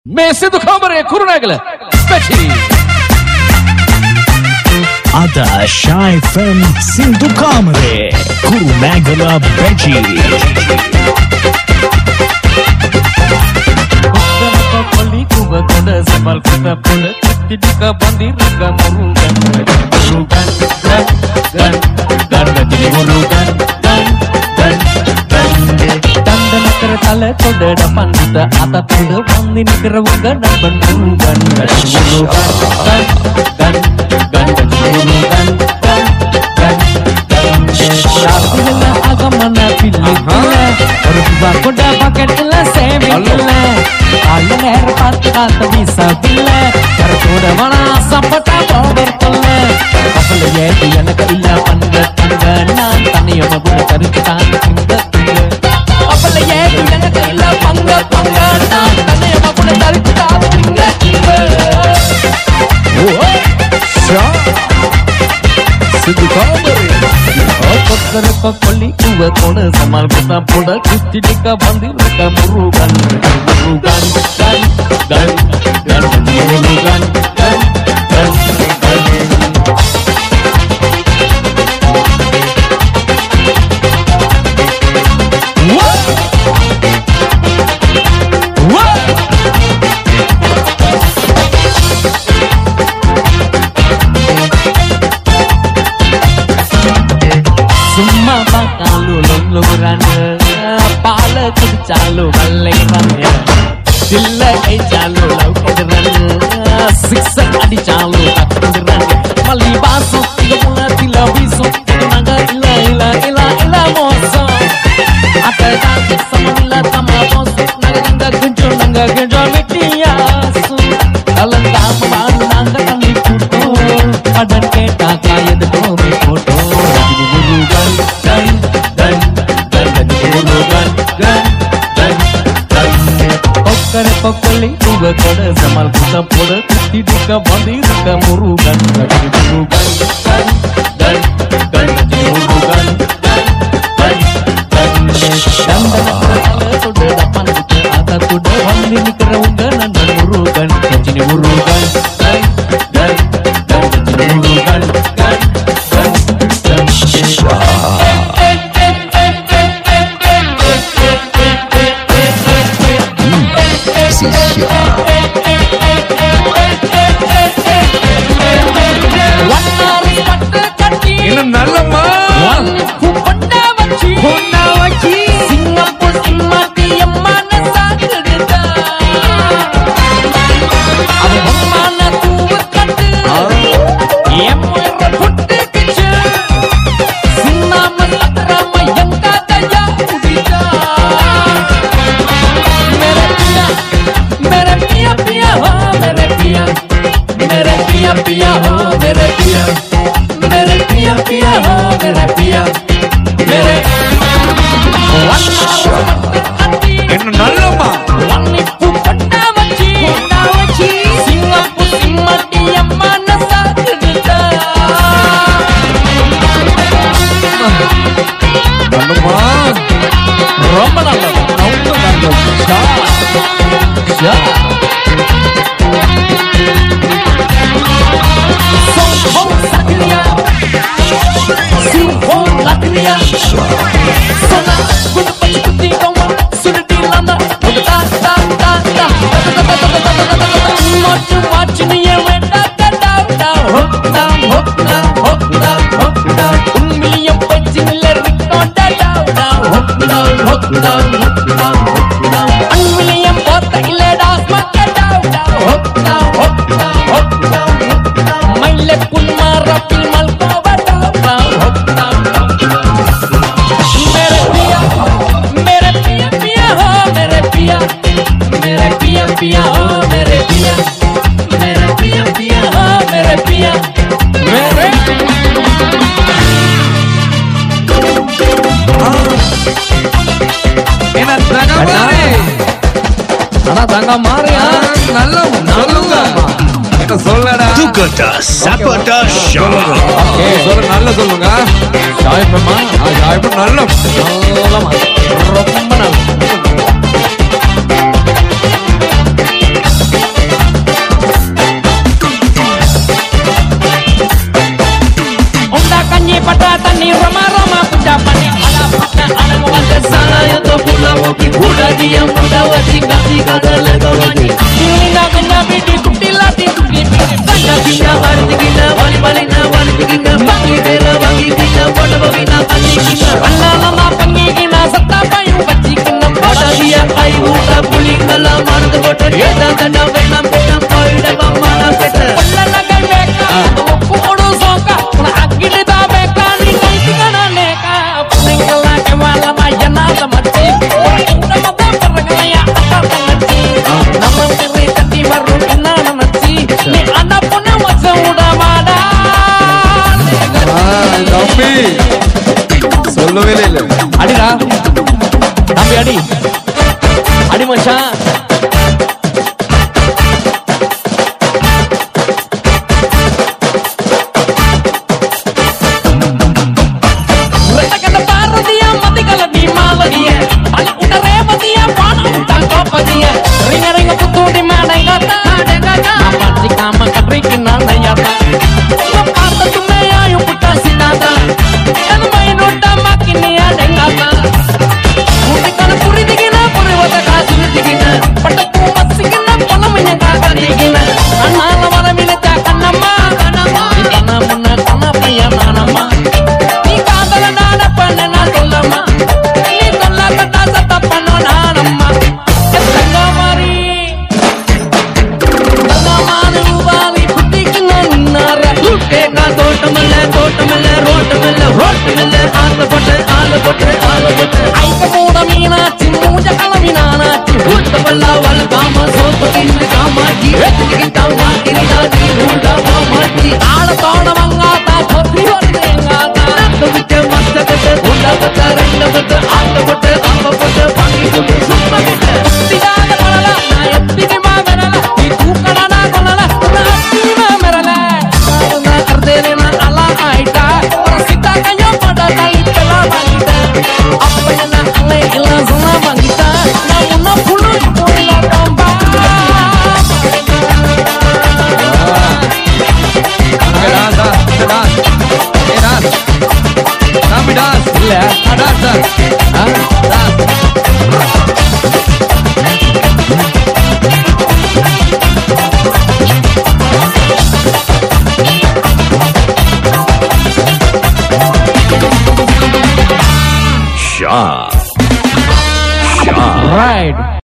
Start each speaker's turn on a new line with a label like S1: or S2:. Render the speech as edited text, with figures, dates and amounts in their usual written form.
S1: මේ සිදු කාමරයේ කුරුණෑගල පැටි
S2: අද ශායි ෆම් සින්දු කාමරේ කුරුණෑගල පැටි
S1: කොලි කුව ගොඩ සමල් කුත පොළ තිටික බඳි රග මුරුගන් මුරුගන් ගන් දිලි මුරුගන් දන්දනකර තල කොඩඩ පන්දුත අත තුඩ වන්දි නිකර උග නබන් මුරුගන් ශාස්තිල අගමන පිල්ලි ඔරුවා කොඩ පකටල සේවිල්ල ආල නෑර පත්තාත විසා පිල්ල කරතෝඩ වනා සම්පත පොවර්තල්ල අපල යේදි යනක ඉල්ල පන්ද තංගනාන් තනියම ගුණ කරිතාන් සිංග අපල යේදි යනක ඉල්ල පංග පංගනාන් තනියම ගුණ කරිතාන් සිංග සිදු කාමරේ පොත්තර පොලි කුව කොණ සමල් පුතා පොඩ කුටි ටික බඳි රක මුරුගන් මුරුගන් ගන් මුරුගන් पाल कुछ चालू बल्ले रन दिल ए चालू लव के रन सिक्स अडी चालू तक रन मली बासो गमुना दिला बिसो नगा इला इला इला इला मोसो आता ता समला तमा मोसो नगा गंजो मिटिया सु अलंता मान नंग तंगी फुटो अडन के टाका यद को में फोटो पकली उग कोड समाल पुता पोड कुटी टिका बंदी रक मुरुगन मुरुगन मुरुगन दंदन तोड दपन आता तोड बंदी निकर उग नंद मुरुगन चिनी मुरुगन मुरुगन
S3: நல்லம்மா
S1: பொண்ணா வச்சி சிங்கப்பூர் சிம்மாத்தி அம்மான சாக்குடுதா அது அம்மான தூவ கட்டு எம்மர புட்டு கிச்சு சின்னாம லத்தராம எங்கா தயா உடிதா मेरे पिया पिया हो मेरे पिया पिया हो मेरे पिया पिया हो मेरा पिया मेरे
S3: என்ன நல்லம்மா
S1: வன்னி பூப்பட்டா வச்சி சிங்கப்பூர் சிம்மாட்டி அம்மா நசாக்குடுதா
S3: நல்லம்மா
S1: ரொம்ப நல்லது Lakria Sana Guna pachi kuti kauma Sudati landa Ta ta ta ta Mochu mochu niya wenda ka down down Hook down hook down hook down hook down Million pachi nile rikonda down down Hook down hook down hook down hook down Million pota ile das maka down down Hook down hook down hook down hook down Maile pun marapil malkova down down Hook down पिया हो मेरे पिया पिया हो मेरे पिया मेरे
S3: என்ன தங்க மாறே
S1: அண்ணா தங்க மாறே
S3: நல்ல என்ன சொல்லடா
S2: துகட்ட சப்பட்ட ஷா
S3: ஓகே சொல்ல நல்ல சொல்லுங்க
S1: ஜாயப்பமா
S3: ஜாயப்ப நல்ல
S1: ரொம்ப நல்ல
S3: சொல்லவே இல்லை.
S1: அடிடா தம்பி, அடி அடி மச்சான். மீனாட்சி மூஞ்ச கலவி நானாச்சி ஊட்ட வல்ல வல்காம சோப்பு